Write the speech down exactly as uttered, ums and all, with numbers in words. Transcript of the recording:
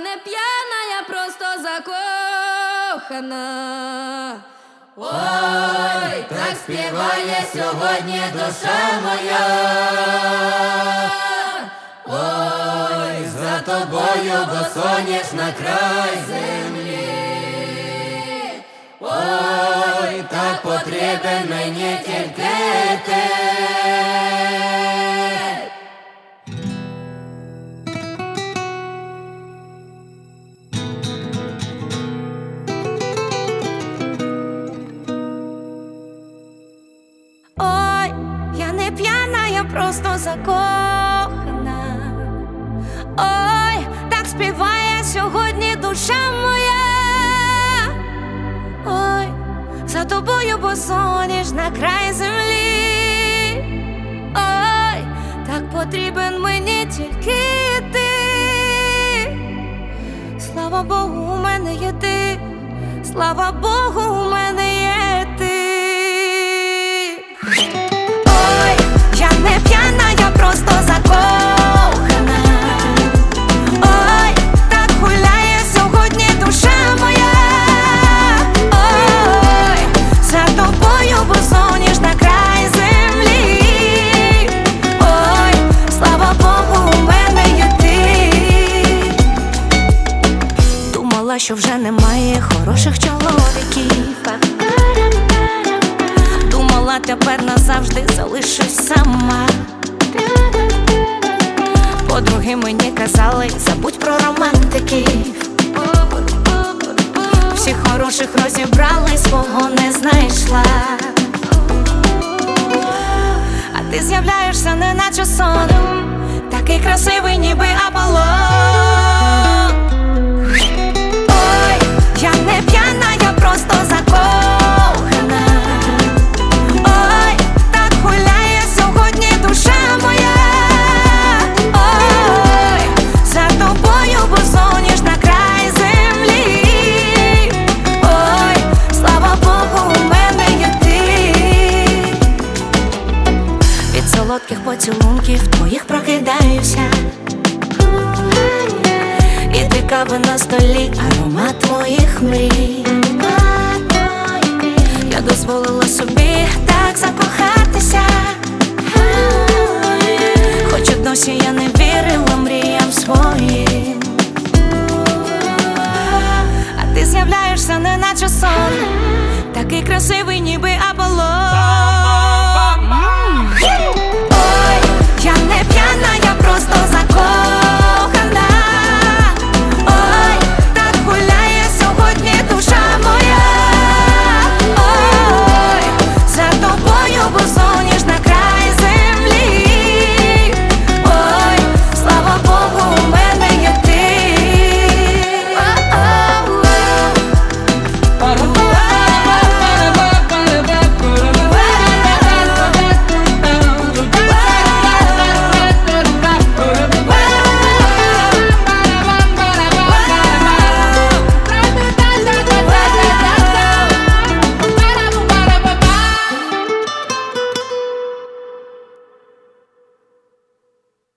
не п'яна, я просто закохана. Ой, так співає сьогодні душа моя. Ой, за тобою, бо сонячна край землі. Ой, так потрібен мені тільки ти. Ой, я не п'яна, я просто закохана. Ой, так співає сьогодні душа моя. Ой, за тобою, бо соняшна край землі. Ой, так потрібен мені тільки ти. Слава Богу, у мене є ти. Слава Богу, у мене є ти. Ой, я не п'яна, я просто закохана. Ой, так гуляє сьогодні душа моя. Ой, за тобою, бо соняшна край землі. Ой, слава Богу, у мене є ти. Думала, що вже немає хороших чоловіків. Думала, тепер назавжди залишусь сама. Подруги мені казали, забудь про романтиків. Всіх хороших розібрали, свого не знайшла. А ти з'являєшся неначе сон, такий красивий, ніби Аполлон. Ой, я не п'яна, я просто закохана. Ой, так гуляє сьогодні душа моя. Ой, за тобою, бо соняшна край землі. Ой, слава Богу, у мене є ти. Від солодких поцілунків твоїх прокидаюся. І ти кави на столі, аромат твоїх мрій. Я дозволила собі так закохатися, хоч і досі я не вірила мріям своїм. А ти з'являєшся неначе сон, такий красивий, ніби